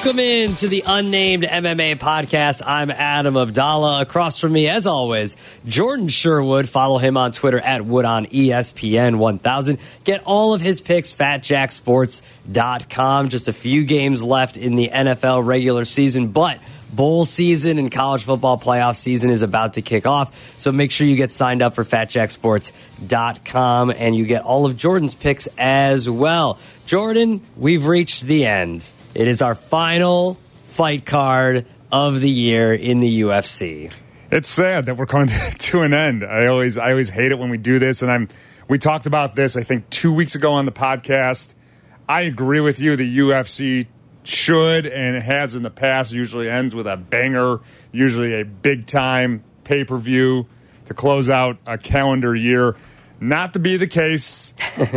Welcome in to the Unnamed MMA Podcast. I'm Adam Abdallah. Across from me, as always, Jordan Sherwood. Follow him on Twitter at WoodOnESPN1000. Get all of his picks, FatJackSports.com. Just a few games left in the NFL regular season, but bowl season and college football playoff season is about to kick off. So make sure you get signed up for FatJackSports.com and you get all of Jordan's picks as well. Jordan, we've reached the end. It is our final fight card of the year in the UFC. It's sad that we're coming to an end. I always hate it when we do this, and we talked about this, I think, 2 weeks ago on the podcast. I agree with you. The UFC should and has in the past usually ends with a banger, usually a big-time pay-per-view to close out a calendar year. Not to be the case.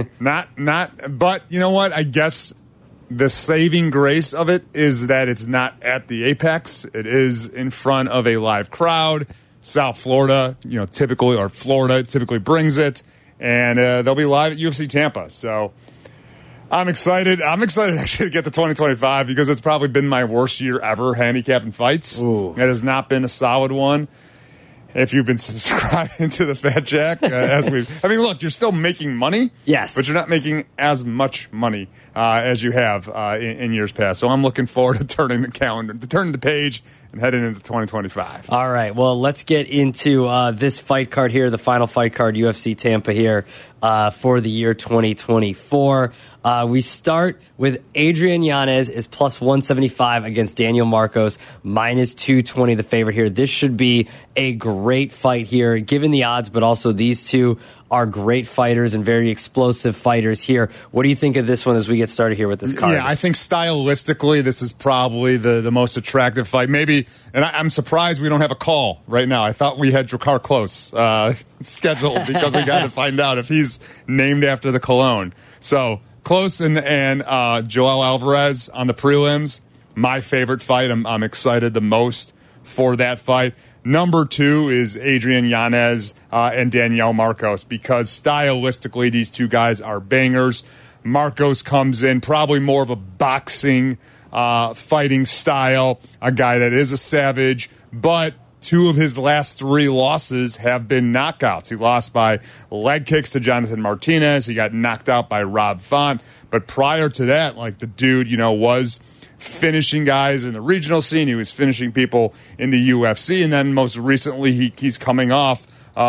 But you know what? I guess the saving grace of it is that it's not at the Apex. It is in front of a live crowd. South Florida, Florida typically brings it, and they'll be live at UFC Tampa. So I'm excited. I'm excited actually to get to 2025 because it's probably been my worst year ever handicapping fights. Ooh. It has not been a solid one. If you've been subscribing to the Fat Jack, look, you're still making money. Yes. But you're not making as much money as you have in years past. So I'm looking forward to turning the page and heading into 2025. All right. Well, let's get into this fight card here, the final fight card, UFC Tampa here for the year 2024. We start with Adrian Yanez is plus 175 against Daniel Marcos, minus 220 the favorite here. This should be a great fight here, given the odds, but also these two are great fighters and very explosive fighters here. What do you think of this one as we get started here with this card? Yeah, I think stylistically this is probably the most attractive fight. Maybe, and I'm surprised we don't have a call right now. I thought we had Drakkar Klose scheduled because we got to find out if he's named after the cologne. So Klose and Joel Alvarez on the prelims, my favorite fight. I'm excited the most for that fight. Number 2 is Adrian Yanez and Daniel Marcos because stylistically these two guys are bangers. Marcos comes in probably more of a boxing fighting style, a guy that is a savage, but 2 of his last 3 losses have been knockouts. He lost by leg kicks to Jonathan Martinez. He got knocked out by Rob Font. But prior to that, the dude, was finishing guys in the regional scene. He was finishing people in the UFC. And then most recently, he's coming off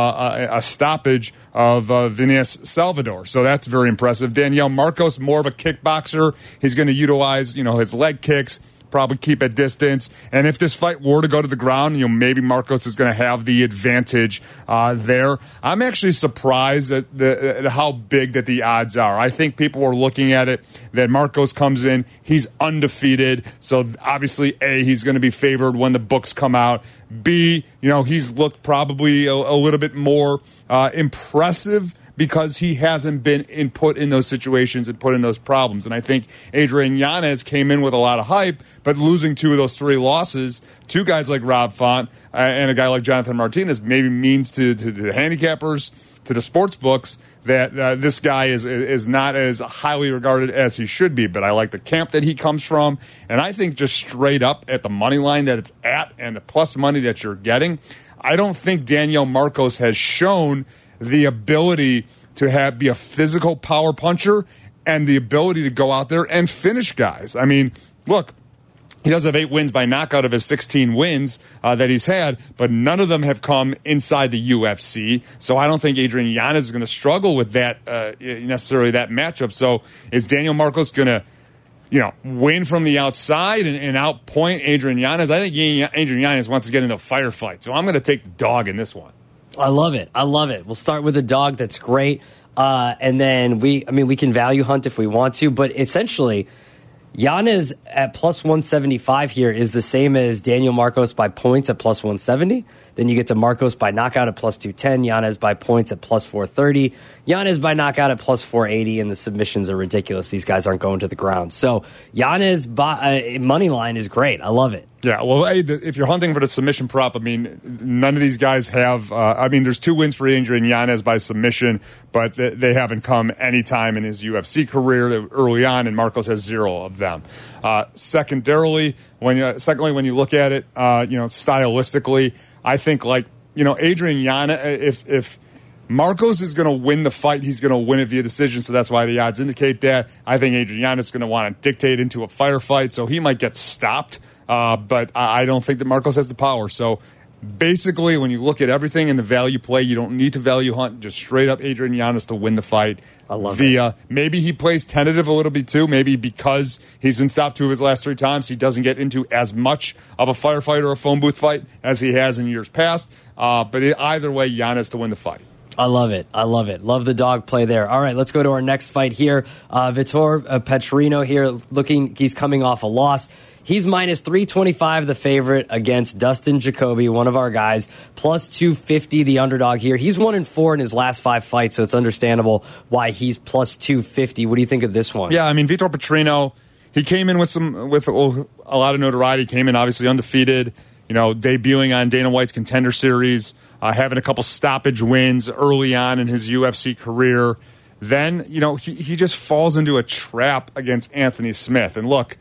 a stoppage of Vinícius Salvador. So that's very impressive. Daniel Marcos, more of a kickboxer. He's going to utilize, his leg kicks, probably keep at distance. And if this fight were to go to the ground, maybe Marcos is going to have the advantage there. I'm actually surprised at how big that the odds are. I think people are looking at it that Marcos comes in, he's undefeated. So obviously, A, he's going to be favored when the books come out. B, he's looked probably a little bit more impressive because he hasn't been put in those situations and put in those problems. And I think Adrian Yanez came in with a lot of hype, but losing 2 of those 3 losses, 2 guys like Rob Font and a guy like Jonathan Martinez maybe means to the handicappers, to the sports books, that this guy is not as highly regarded as he should be. But I like the camp that he comes from. And I think just straight up at the money line that it's at and the plus money that you're getting, I don't think Daniel Marcos has shown the ability to be a physical power puncher and the ability to go out there and finish guys. I mean, look, he does have 8 wins by knockout of his 16 wins that he's had, but none of them have come inside the UFC. So I don't think Adrian Yanez is going to struggle with that necessarily that matchup. So is Daniel Marcos going to win from the outside and outpoint Adrian Yanez? I think Adrian Yanez wants to get into a firefight. So I'm going to take the dog in this one. I love it. We'll start with a dog. That's great. And then we can value hunt if we want to, but essentially Yanez at plus 175 here is the same as Daniel Marcos by points at plus 170. Then you get to Marcos by knockout at plus 210, Yanez by points at plus 430, Yanez by knockout at plus 480, and the submissions are ridiculous. These guys aren't going to the ground. So Yanez money line is great. I love it. Yeah, well, hey, if you're hunting for the submission prop, I mean, none of these guys have. There's 2 wins for Adrian Yanez by submission, but they haven't come any time in his UFC career early on, and Marcos has 0 of them. Secondly, when you look at it, stylistically, I think Adrian Yanez, if Marcos is going to win the fight, he's going to win it via decision, so that's why the odds indicate that. I think Adrian Yanez is going to want to dictate into a firefight, so he might get stopped. But I don't think that Marcos has the power. So basically, when you look at everything in the value play, you don't need to value hunt. Just straight up Adrian Yanez to win the fight. I love it. Maybe he plays tentative a little bit too. Maybe because he's been stopped 2 of his last 3 times, he doesn't get into as much of a firefight or a phone booth fight as he has in years past. But either way, Yanez to win the fight. I love it. Love the dog play there. All right, let's go to our next fight here. Vitor Petrino here, he's coming off a loss. He's minus 325, the favorite against Dustin Jacoby, one of our guys, plus 250, the underdog here. He's 1-4 in his last 5 fights, so it's understandable why he's plus 250. What do you think of this one? Yeah, I mean, Vitor Petrino, he came in with a lot of notoriety. Came in obviously undefeated, debuting on Dana White's Contender Series, having a couple stoppage wins early on in his UFC career. Then, he just falls into a trap against Anthony Smith. And look,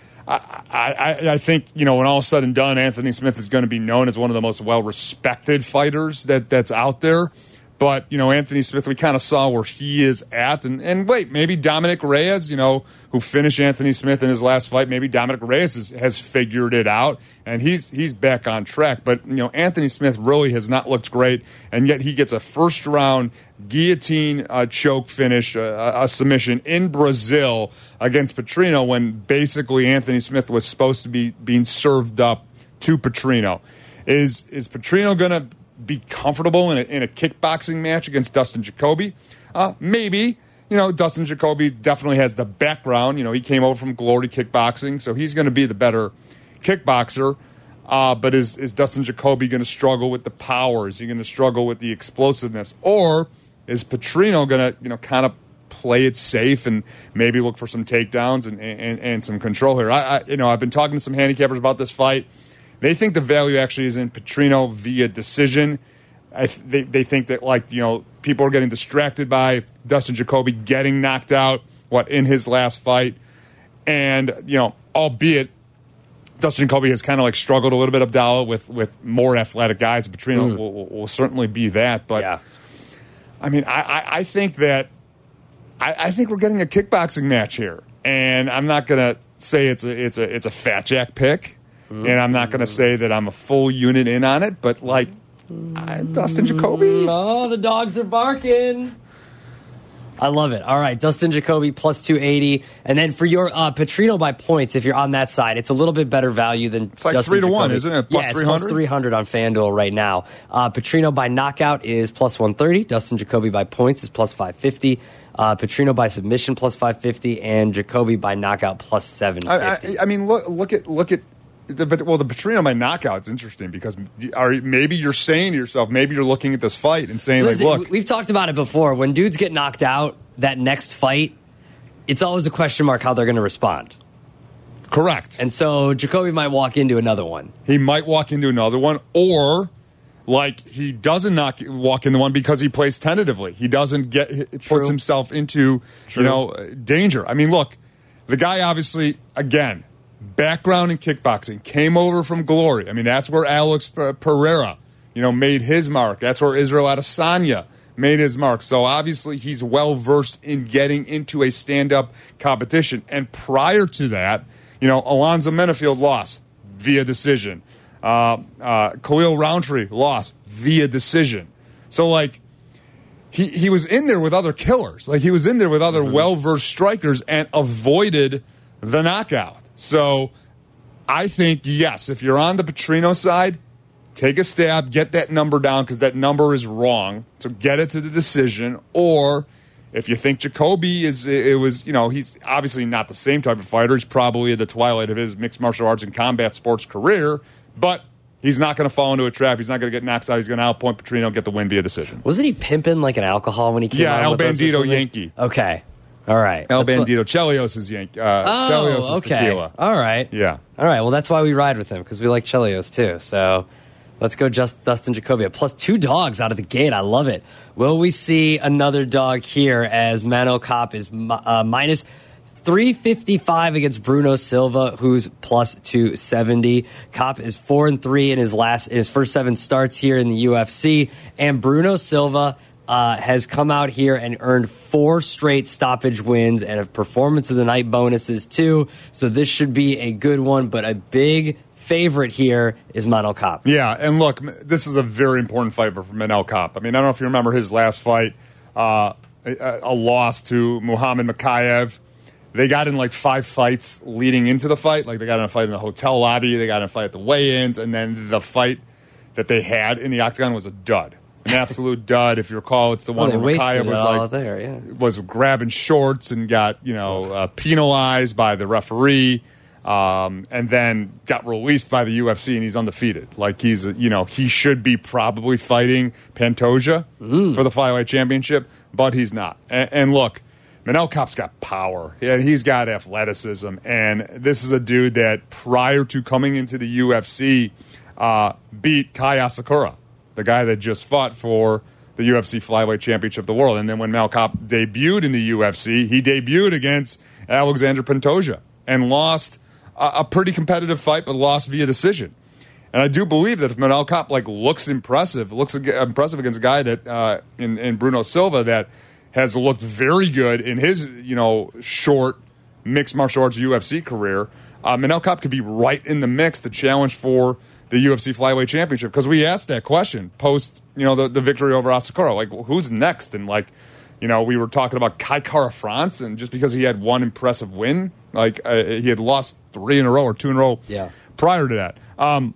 I think, when all is said and done, Anthony Smith is going to be known as one of the most well-respected fighters that's out there. But, Anthony Smith, we kind of saw where he is at. And wait, maybe Dominic Reyes, who finished Anthony Smith in his last fight, maybe Dominic Reyes has figured it out, and he's back on track. But, Anthony Smith really has not looked great, and yet he gets a first-round guillotine choke finish, a submission in Brazil against Petrino when basically Anthony Smith was supposed to be being served up to Petrino. Is Petrino going to be comfortable in a kickboxing match against Dustin Jacoby? Maybe. Dustin Jacoby definitely has the background. He came over from Glory Kickboxing, so he's going to be the better kickboxer. But is Dustin Jacoby going to struggle with the power? Is he going to struggle with the explosiveness? Or is Petrino going to, kind of play it safe and maybe look for some takedowns and some control here? I've been talking to some handicappers about this fight. They think the value actually is in Petrino via decision. They think that, people are getting distracted by Dustin Jacoby getting knocked out, in his last fight. And, albeit Dustin Jacoby has kind of struggled a little bit, Abdallah, with more athletic guys. Petrino will certainly be that. But, yeah. I mean, I think that I think we're getting a kickboxing match here. And I'm not going to say it's a Fat Jack pick. And I'm not going to say that I'm a full unit in on it, but Dustin Jacoby. Oh, the dogs are barking. I love it. All right, Dustin Jacoby plus 280, and then for your Petrino by points, if you're on that side, it's a little bit better value than it's like Dustin 3-1, Jacoby. Isn't it? Plus 300? It's plus 300 on FanDuel right now. Petrino by knockout is plus 130. Dustin Jacoby by points is plus 550. Petrino by submission plus 550, and Jacoby by knockout plus 750. I mean, look at. The Petrino by knockout is interesting because maybe you're saying to yourself, maybe you're looking at this fight and saying, look. We've talked about it before. When dudes get knocked out, that next fight, it's always a question mark how they're going to respond. Correct. And so Jacoby might walk into another one. He might walk into another one, or he doesn't walk into one because he plays tentatively. He doesn't puts himself into danger. I mean, look, the guy obviously, again, background in kickboxing, came over from Glory. I mean, that's where Alex Pereira, made his mark. That's where Israel Adesanya made his mark. So obviously he's well-versed in getting into a stand-up competition. And prior to that, Alonzo Menafield lost via decision. Khalil Roundtree lost via decision. So, he was in there with other killers. He was in there with other well-versed strikers and avoided the knockout. So I think, yes, if you're on the Petrino side, take a stab, get that number down because that number is wrong. So get it to the decision. Or if you think Jacoby he's obviously not the same type of fighter. He's probably at the twilight of his mixed martial arts and combat sports career, but He's not going to fall into a trap. He's not going to get knocked out. He's going to outpoint Petrino and get the win via decision. Wasn't he pimping like an alcohol when he came out? Yeah, El Bandito Yankee. Okay. All right. El Bandito. Chelios is Yankee. Chelios is okay. tequila. All right. Yeah. All right. Well, that's why we ride with him, because we like Chelios too. So let's go Dustin Jacoby. Plus 2 dogs out of the gate. I love it. Will we see another dog here as Manel Kape is minus 355 against Bruno Silva, who's plus 270. Kape is 4-3 in his first 7 starts here in the UFC, and Bruno Silva has come out here and earned 4 straight stoppage wins and a performance of the night bonuses too. So this should be a good one, but a big favorite here is Manel Kape. Yeah, and look, this is a very important fight for Manel Kape. I mean, I don't know if you remember his last fight, a loss to Muhammad Makayev. They got in like 5 fights leading into the fight. Like they got in a fight in the hotel lobby, they got in a fight at the weigh-ins, and then the fight that they had in the octagon was a dud. An absolute dud. If you recall, it's the one where Makayev was was grabbing shorts and got penalized by the referee, and then got released by the UFC, and he's undefeated. Like he should be probably fighting Pantoja for the flyweight championship, but he's not. And look, Manel Kape's got power, and he's got athleticism, and this is a dude that prior to coming into the UFC beat Kai Asakura, the guy that just fought for the UFC flyweight championship of the world. And then when Manel Kape debuted in the UFC, he debuted against Alexander Pantoja and lost a pretty competitive fight, but lost via decision. And I do believe that if Manel Kape looks impressive against a guy that in Bruno Silva that has looked very good in his short mixed martial arts UFC career, Manel Kape could be right in the mix to challenge for the UFC flyweight championship, because we asked that question post the victory over Asakura, like who's next, and we were talking about Kai Kara France, and just because he had one impressive win, he had lost 3 in a row or 2 in a row prior to that.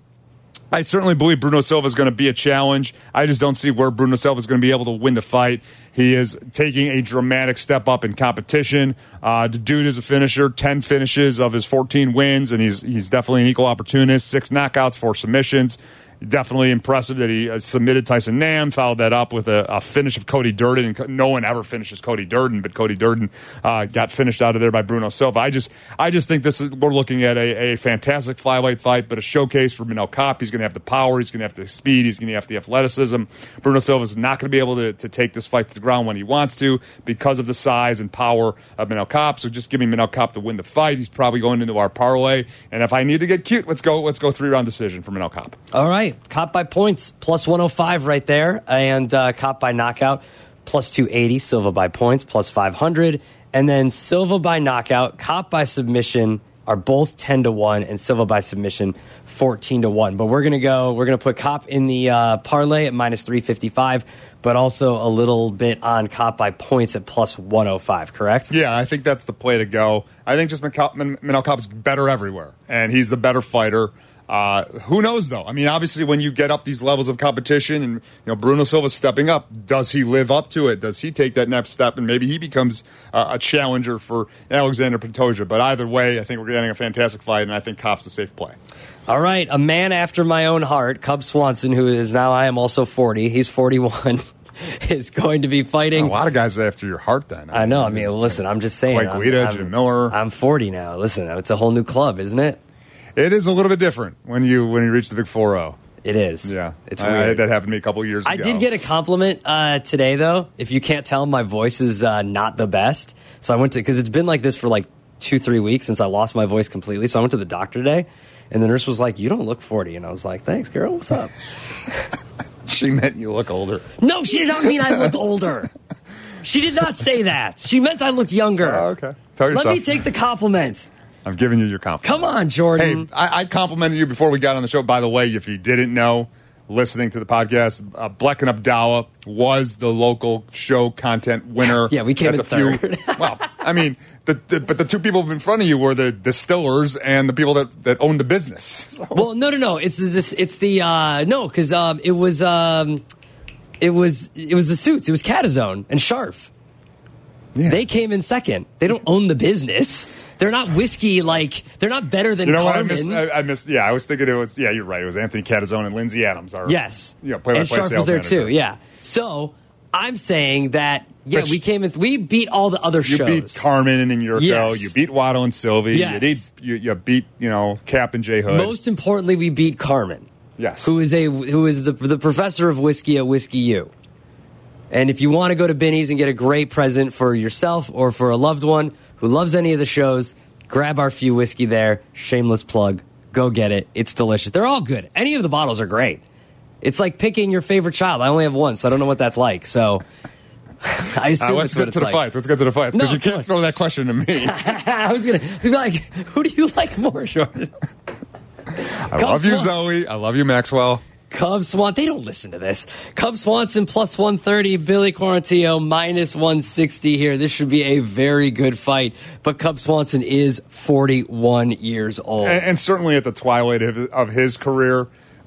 I certainly believe Bruno Silva is going to be a challenge. I just don't see where Bruno Silva is going to be able to win the fight. He is taking a dramatic step up in competition. The dude is a finisher, 10 finishes of his 14 wins, and he's definitely an equal opportunist. 6 knockouts, 4 submissions. Definitely impressive that he submitted Tyson Nam, followed that up with a finish of Cody Durden. And no one ever finishes Cody Durden, but Cody Durden got finished out of there by Bruno Silva. I just think we're looking at a fantastic flyweight fight, but a showcase for Manel Kape. He's going to have the power, he's going to have the speed, he's going to have the athleticism. Bruno Silva is not going to be able to take this fight to the ground when he wants to because of the size and power of Manel Kape. So just give me Manel Kape to win the fight. He's probably going into our parlay. And if I need to get cute, let's go 3-round decision for Manel Kape. All right. Kape by points, plus 105 right there. And Kape by knockout, plus 280. Silva by points, plus 500. And then Silva by knockout, Kape by submission are both 10-1, and Silva by submission 14-1. But we're gonna put Kape in the parlay at minus 355, but also a little bit on Kape by points at plus 105. Correct? Yeah, I think that's the play to go. I think just Manel Kape's better everywhere, and he's the better fighter. Who knows, though? I mean, obviously, when you get up these levels of competition and, Bruno Silva's stepping up, does he live up to it? Does he take that next step and maybe he becomes a challenger for Alexander Pantoja? But either way, I think we're getting a fantastic fight, and I think Kape's a safe play. All right, a man after my own heart, Cub Swanson, who is now, I am also 40. He's 41. Is going to be fighting. A lot of guys after your heart, then. I know. I mean, listen, I'm just saying. Clay Guida, Jim Miller. I'm 40 now. Listen, it's a whole new club, isn't it? It is a little bit different when you reach the big 4-0. It is. Yeah. It's weird. That happened to me a couple of years ago. I did get a compliment today, though. If you can't tell, my voice is not the best. So I went to, because it's been like this for 2-3 weeks since I lost my voice completely. So I went to the doctor today, and the nurse was like, "You don't look 40." And I was like, "Thanks, girl. What's up?" She meant you look older. No, she did not mean I looked older. She did not say that. She meant I looked younger. Oh, okay. Tell yourself. Let me take the compliment. I'm giving you your compliment. Come on, Jordan. Hey, I complimented you before we got on the show. By the way, if you didn't know, listening to the podcast, Bleck and Abdallah was the local show content winner. Yeah, we came in third. Well, I mean, but the 2 people in front of you were the distillers and the people that owned the business. So. Well, no. It's the no, because it was the suits. It was Catazone and Sharf. Yeah. They came in second. They don't own the business. They're not whiskey they're not better than Carmen. I missed. Yeah, I was thinking it was. Yeah, you're right. It was Anthony Catazone and Lindsay Adams. Yes. Play-by-play and Sharp was there manager. too. Yeah. So I'm saying that we beat all the other shows. You beat Carmen and Yurko. Yes. You beat Waddle and Sylvie. Yes. You beat Cap and J Hood. Most importantly, we beat Carmen. Yes. Who is the professor of whiskey at Whiskey U. And if you want to go to Binny's and get a great present for yourself or for a loved one who loves any of the shows, grab our few whiskey there. Shameless plug. Go get it. It's delicious. They're all good. Any of the bottles are great. It's like picking your favorite child. I only have one, so I don't know what that's like. So I assume let's get to the fights. Let's get to the fights because you can't throw that question to me. I was gonna be like, who do you like more, Jordan? I love you, Zoe. I love you, Maxwell. Cub Swan, they don't listen to this. Cub Swanson plus 130, Billy Quarantillo minus 160 here. This should be a very good fight, but Cub Swanson is 41 years old. And certainly at the twilight of his career.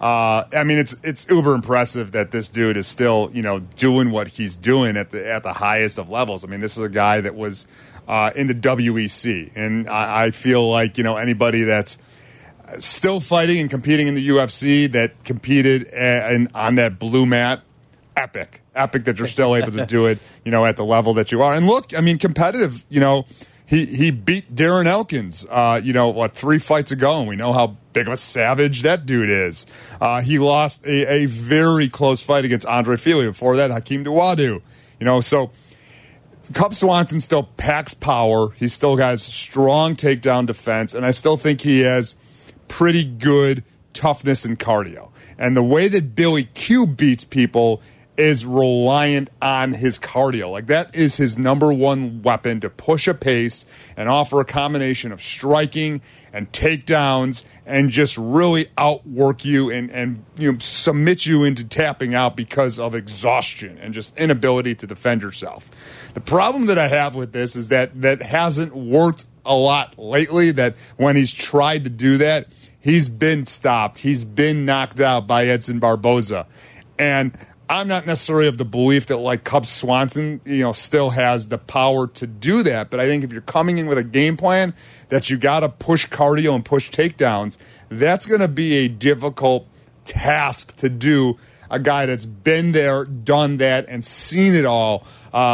It's uber impressive that this dude is still, doing what he's doing at the highest of levels. I mean, this is a guy that was in the WEC, and I feel like, anybody that's still fighting and competing in the UFC that competed on that blue mat, epic that you're still able to do it, at the level that you are. And look, competitive, he beat Darren Elkins, 3 fights ago, and we know how big of a savage that dude is. He lost a very close fight against Andre Fili. Before that, Hakeem Dawodu. So Cub Swanson still packs power. He still has strong takedown defense, and I still think he has pretty good toughness and cardio. And the way that Billy Q beats people is reliant on his cardio. Like, that is his number one weapon to push a pace and offer a combination of striking and takedowns and just really outwork you and submit you into tapping out because of exhaustion and just inability to defend yourself. The problem that I have with this is that hasn't worked a lot lately, that when he's tried to do that, he's been stopped. He's been knocked out by Edson Barboza. And I'm not necessarily of the belief that Cub Swanson, still has the power to do that. But I think if you're coming in with a game plan that you got to push cardio and push takedowns, that's going to be a difficult task to do. A guy that's been there, done that, and seen it all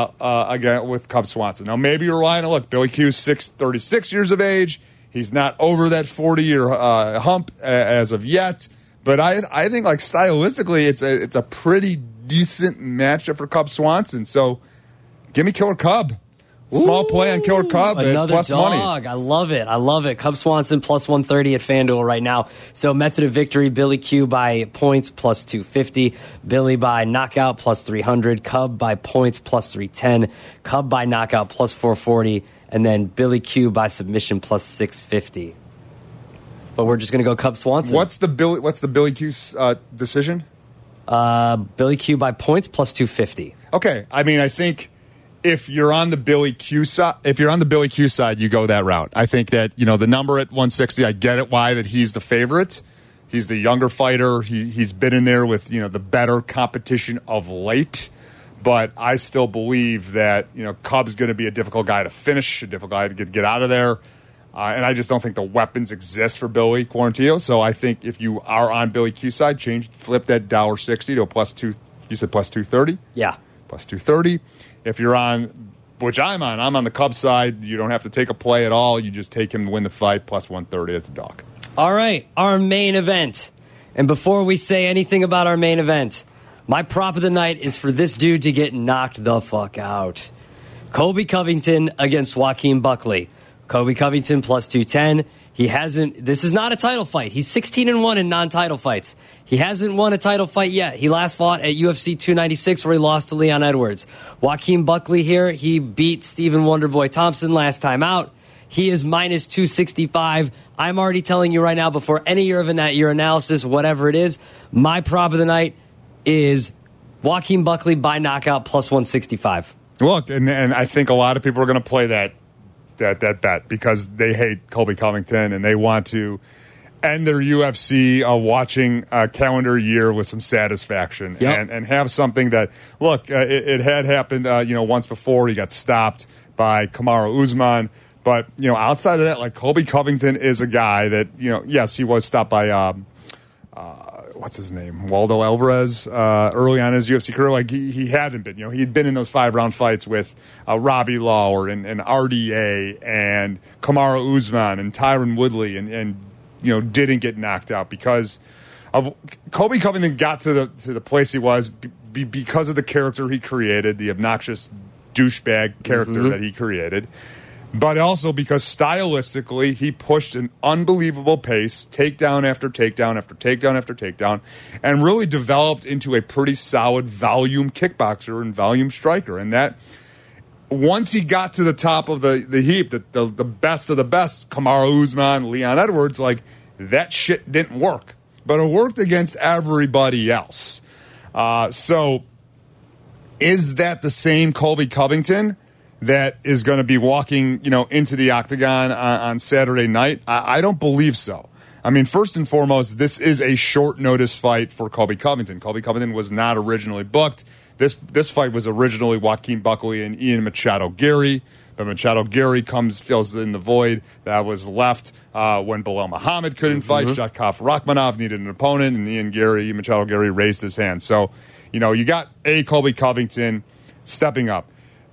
again with Cub Swanson. Now, maybe you're relying on, Billy Q's 36 years of age. He's not over that 40-year hump as of yet. But I think, stylistically, it's a pretty decent matchup for Cub Swanson. So give me Killer Cub. Small play on Killer Cub at plus dog. money. I love it. Cub Swanson plus 130 at FanDuel right now. So method of victory, Billy Q by points plus 250. Billy by knockout plus 300. Cub by points plus 310. Cub by knockout plus 440. And then Billy Q by submission plus 650. But we're just going to go Cub Swanson. What's the Billy Q decision? Billy Q by points plus 250. Okay, I think if you're on the Billy Q side, you go that route. I think that the number at 160, I get it why that he's the favorite. He's the younger fighter. He's been in there with the better competition of late. But I still believe that Cub's going to be a difficult guy to finish, a difficult guy to get out of there. And I just don't think the weapons exist for Billy Quarantillo. So I think if you are on Billy Q side, flip that $1.60 to a plus 2. You said plus 230? Yeah. Plus 230. If you're on, which I'm on the Cubs side, you don't have to take a play at all. You just take him to win the fight, plus 130 as a dog. All right, our main event. And before we say anything about our main event, my prop of the night is for this dude to get knocked the fuck out. Colby Covington against Joaquin Buckley. Colby Covington plus 210. This is not a title fight. He's 16-1 in non-title fights. He hasn't won a title fight yet. He last fought at UFC 296 where he lost to Leon Edwards. Joaquin Buckley here, he beat Stephen Wonderboy Thompson last time out. He is minus 265. I'm already telling you right now, before any year of your analysis, whatever it is, my prop of the night is Joaquin Buckley by knockout plus 165. Look, and I think a lot of people are going to play that bet because they hate Colby Covington and they want to end their UFC watching calendar year with some satisfaction. Yep. and have something that, look, it had happened once before. He got stopped by Kamaru Usman. But, outside of that, like Colby Covington is a guy that, yes, he was stopped by, what's his name? Waldo Alvarez early on in his UFC career. Like he hadn't been, he'd been in those 5-round fights with Robbie Lawler and RDA and Kamaru Usman and Tyron Woodley and didn't get knocked out because of Colby Covington got to the place he was because of the character he created, the obnoxious douchebag character that he created. But also because stylistically, he pushed an unbelievable pace, takedown after takedown after takedown after takedown, and really developed into a pretty solid volume kickboxer and volume striker. And that, once he got to the top of the heap, the best of the best, Kamaru Usman, Leon Edwards, like, that shit didn't work. But it worked against everybody else. So, is that the same Colby Covington that is going to be walking, into the octagon on Saturday night? I don't believe so. I mean, first and foremost, this is a short notice fight for Colby Covington. Colby Covington was not originally booked. This fight was originally Joaquin Buckley and Ian Machado Gary, but Machado Gary fills in the void that was left when Bilal Muhammad couldn't fight. Shavkat Rakhmonov needed an opponent, and Ian Machado Gary raised his hand. So, you got Colby Covington stepping up.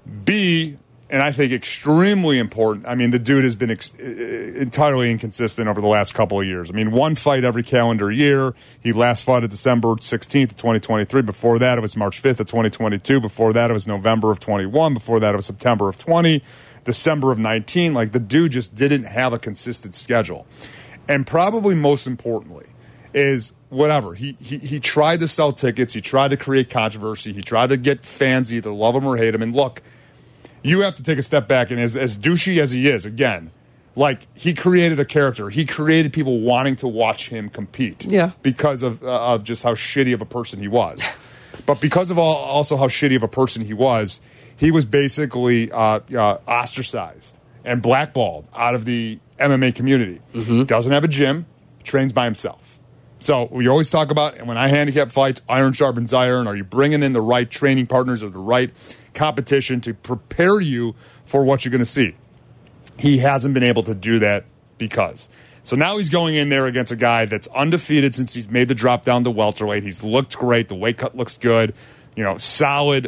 B, and I think extremely important, I mean, the dude has been entirely inconsistent over the last couple of years. I mean, one fight every calendar year. He last fought at December 16th of 2023. Before that, it was March 5th of 2022. Before that, it was November of 21. Before that, it was September of 20, December of 19. Like, the dude just didn't have a consistent schedule. And probably most importantly is whatever. He tried to sell tickets. He tried to create controversy. He tried to get fans either love him or hate him. And look, you have to take a step back, and as douchey as he is, again, like, he created a character. He created people wanting to watch him compete. Yeah. Because of just how shitty of a person he was. But because of also how shitty of a person he was basically ostracized and blackballed out of the MMA community. Doesn't have a gym, trains by himself. So we always talk about, and when I handicap fights, iron sharpens iron. Are you bringing in the right training partners or the right competition to prepare you for what you're going to see? He hasn't been able to do that because. So now he's going in there against a guy that's undefeated since he's made the drop down to welterweight. He's looked great. The weight cut looks good. Solid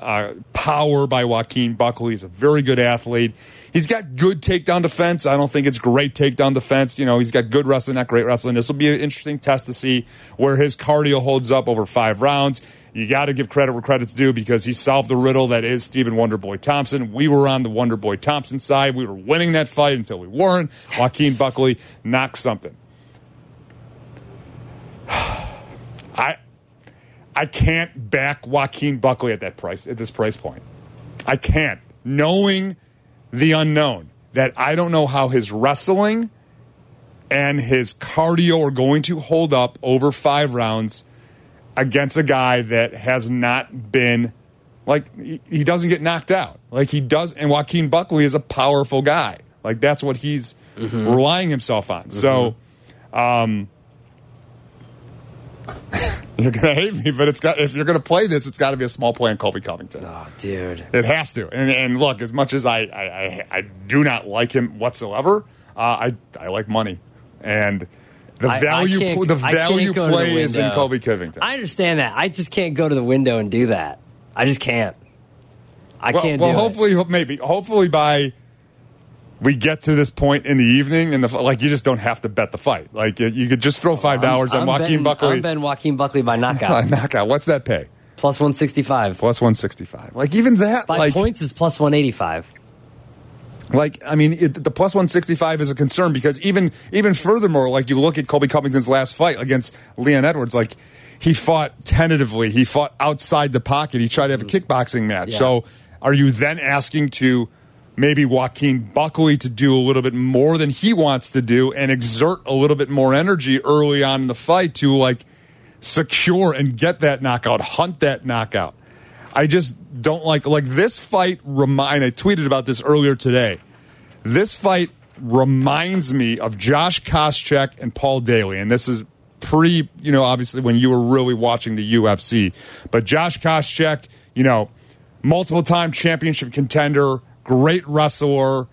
power by Joaquin Buckley. He's a very good athlete. He's got good takedown defense. I don't think it's great takedown defense. He's got good wrestling, not great wrestling. This will be an interesting test to see where his cardio holds up over 5 rounds. You got to give credit where credit's due because he solved the riddle that is Stephen Wonderboy Thompson. We were on the Wonderboy Thompson side. We were winning that fight until we weren't. Joaquin Buckley knocked something. I can't back Joaquin Buckley at this price point. I can't. Knowing the unknown, that I don't know how his wrestling and his cardio are going to hold up over 5 rounds against a guy that has not been, like, he doesn't get knocked out. Like, he does, and Joaquin Buckley is a powerful guy. Like, that's what he's relying himself on. So, you're going to hate me, but if you're going to play this, it's got to be a small play on Colby Covington. Oh, dude. It has to. And look, as much as I do not like him whatsoever, I like money. And the value play is in Colby Covington. I understand that. I just can't go to the window and do that. I just can't. I can't do it. Hopefully by we get to this point in the evening, and you just don't have to bet the fight. Like, you could just throw $5 on Joaquin Buckley. I'm betting Joaquin Buckley by knockout. Knockout. What's that pay? Plus 165. Plus 165. Like, even that. 5 points is plus 185. Like, I mean, the plus 165 is a concern because even furthermore, like, you look at Colby Covington's last fight against Leon Edwards, like, he fought tentatively. He fought outside the pocket. He tried to have a kickboxing match. Yeah. So are you then asking to maybe Joaquin Buckley to do a little bit more than he wants to do and exert a little bit more energy early on in the fight to, like, secure and get that knockout, hunt that knockout? I just don't like this fight. I tweeted about this earlier today. This fight reminds me of Josh Koscheck and Paul Daly, and this is obviously when you were really watching the UFC. But Josh Koscheck, multiple-time championship contender, great wrestler,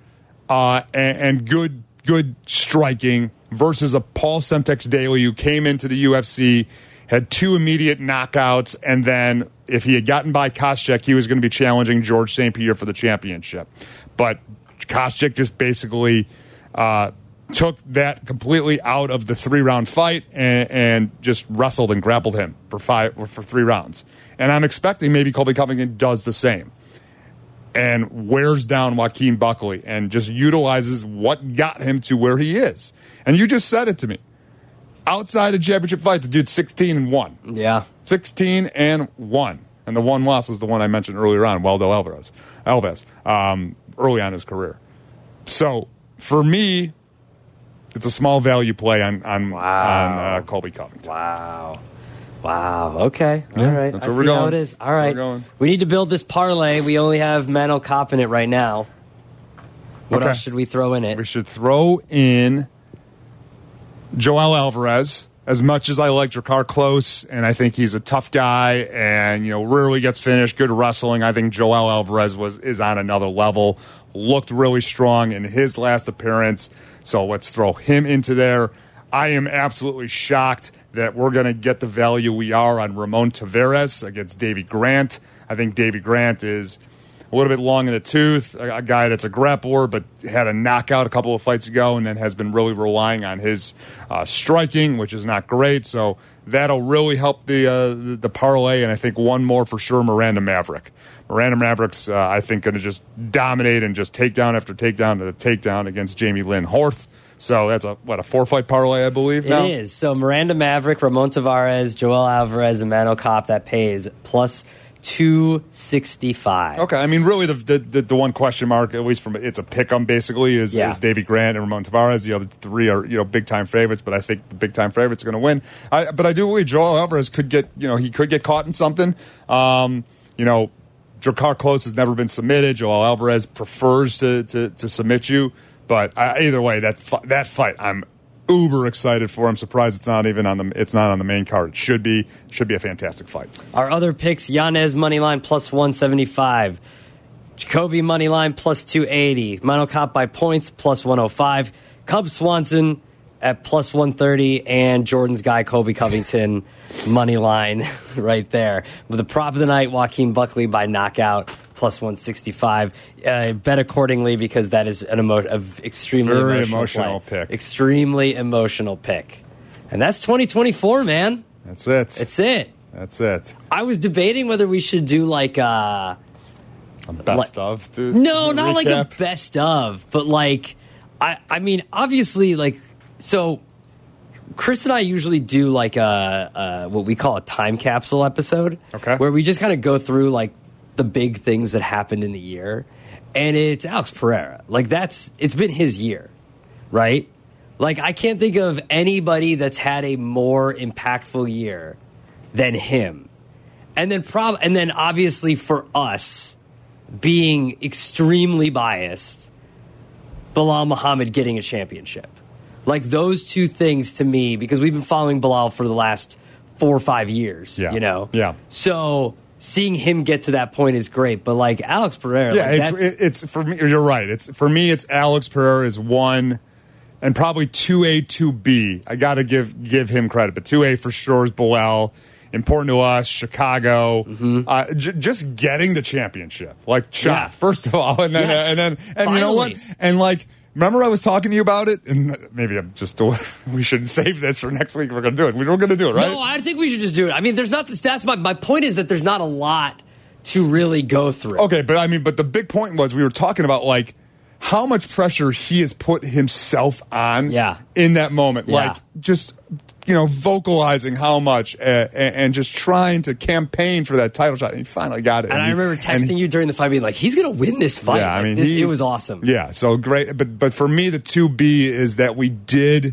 and good striking versus a Paul Semtex Daly who came into the UFC, had 2 immediate knockouts, and then if he had gotten by Koscheck, he was going to be challenging George St. Pierre for the championship. But Koscheck just basically took that completely out of the 3-round fight and just wrestled and grappled him for 3 rounds. And I'm expecting maybe Colby Covington does the same and wears down Joaquin Buckley and just utilizes what got him to where he is. And you just said it to me. Outside of championship fights, the dude's 16-1. Yeah. 16-1. And the one loss was the one I mentioned earlier on, Waldo Alves, early on in his career. So, for me, it's a small value play on Colby Covington. Wow. Okay. All right. That's where we're going. How it is. All right. We need to build this parlay. We only have Manel Kopp in it right now. What else should we throw in it? We should throw in Joel Alvarez. As much as I like Drakkar Klose, and I think he's a tough guy, and rarely gets finished, good wrestling, I think Joel Alvarez is on another level. Looked really strong in his last appearance, so let's throw him into there. I am absolutely shocked that we're going to get the value we are on Ramon Taveras against Davey Grant. I think Davey Grant is a little bit long in the tooth, a guy that's a grappler, but had a knockout a couple of fights ago and then has been really relying on his striking, which is not great. So that'll really help the parlay, and I think one more for sure, Miranda Maverick. Miranda Maverick's, I think, going to just dominate and just takedown after takedown to takedown against Jamie Lynn Horth. So that's a 4-fight parlay, I believe, now? It is. So Miranda Maverick, Ramon Taveras, Joel Alvarez, and Manel Kopp, that pays plus 265. Okay, I mean, really, the one question mark, at least from it's a pick-em, basically, is Davey Grant and Ramon Taveras. The other 3 are big-time favorites, but I think the big-time favorite's going to win. But I do believe Joel Alvarez could get caught in something. Drakkar Klose has never been submitted. Joel Alvarez prefers to submit you. But either way, that fight, I'm uber excited for. I'm surprised it's not on the main card. It should be a fantastic fight. Our other picks: Yanez moneyline plus 175, Jacoby moneyline plus 280, Manel Kopp by points plus 105, Cub Swanson at plus 130, and Jordan's guy Colby Covington moneyline right there. With the prop of the night, Joaquin Buckley by knockout plus 165. Bet accordingly because that is an extremely emotional pick. Extremely emotional pick. And that's 2024, man. That's it. That's it. I was debating whether we should do like a best of, dude. No, not like a best of, but like I mean, obviously, like, so Chris and I usually do like what we call a time capsule episode. Okay. Where we just kind of go through like the big things that happened in the year. And it's Alex Pereira. Like, it's been his year, right? Like, I can't think of anybody that's had a more impactful year than him. And then obviously for us, being extremely biased, Bilal Muhammad getting a championship. Like, those two things to me, because we've been following Bilal for the last 4 or 5 years, Yeah. So seeing him get to that point is great, but like Alex Pereira, yeah, it's for me. You're right. It's for me. It's Alex Pereira is 1, and probably 2A, 2B. I got to give him credit, but 2A for sure is Bilal. Important to us, Chicago. Mm-hmm. Just getting the championship, first of all, and then you know what, and like. Remember I was talking to you about it? And maybe we should save this for next week. We're going to do it. We're going to do it, right? No, I think we should just do it. I mean, my point is that there's not a lot to really go through. Okay, but the big point was we were talking about, like, how much pressure he has put himself on in that moment. Yeah. Like, just, vocalizing how much and just trying to campaign for that title shot. And he finally got it. And I remember texting you during the fight being like, he's going to win this fight. Yeah, I mean, it was awesome. Yeah, so great. But for me, the 2B is that we did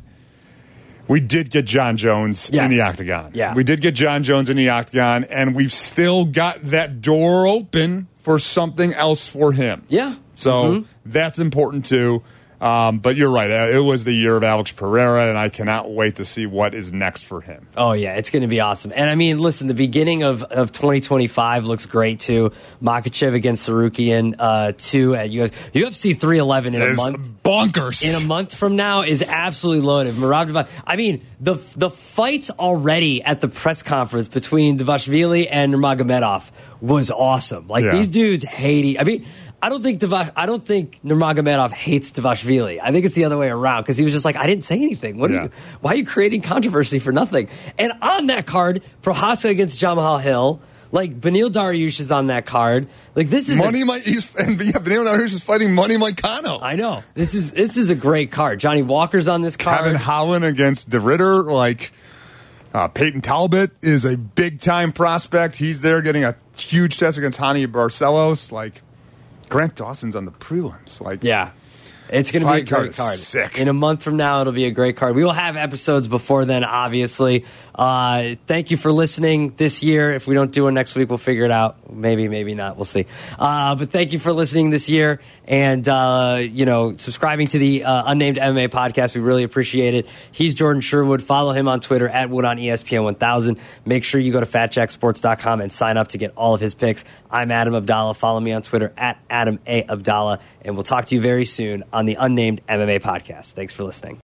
get John Jones in the octagon. Yeah. We did get John Jones in the octagon, and we've still got that door open for something else for him. Yeah. So that's important too. But you're right. It was the year of Alex Pereira, and I cannot wait to see what is next for him. Oh, yeah, it's going to be awesome. And, I mean, listen, the beginning of 2025 looks great, too. Makachev against Sarukian, 2 at UFC 311 in a month. Bonkers. In a month from now is absolutely loaded. Merab Dvalishvili. I mean, the fights already at the press conference between Dvalishvili and Nurmagomedov was awesome. Like, these dudes hate I mean, I don't think Nurmagomedov hates Dvalishvili. I think it's the other way around because he was just like, I didn't say anything. Why are you creating controversy for nothing? And on that card, Prochazka against Jamahal Hill, like Beneil Dariush is on that card. Like this is Beneil Dariush is fighting Money Moicano. I know this is a great card. Johnny Walker's on this card. Kevin Holland against De Ridder, like. Peyton Talbot is a big-time prospect. He's there getting a huge test against Hani Barcelos. Like, Grant Dawson's on the prelims. Like, yeah. It's going to be a great card. Sick. In a month from now, it'll be a great card. We will have episodes before then, obviously. Thank you for listening this year. If we don't do one next week, we'll figure it out. Maybe, maybe not. We'll see. But thank you for listening this year and, subscribing to the Unnamed MMA podcast. We really appreciate it. He's Jordan Sherwood. Follow him on Twitter at Wood on ESPN 1000. Make sure you go to FatJackSports.com and sign up to get all of his picks. I'm Adam Abdallah. Follow me on Twitter at Adam A. Abdallah. And we'll talk to you very soon on the Unnamed MMA podcast. Thanks for listening.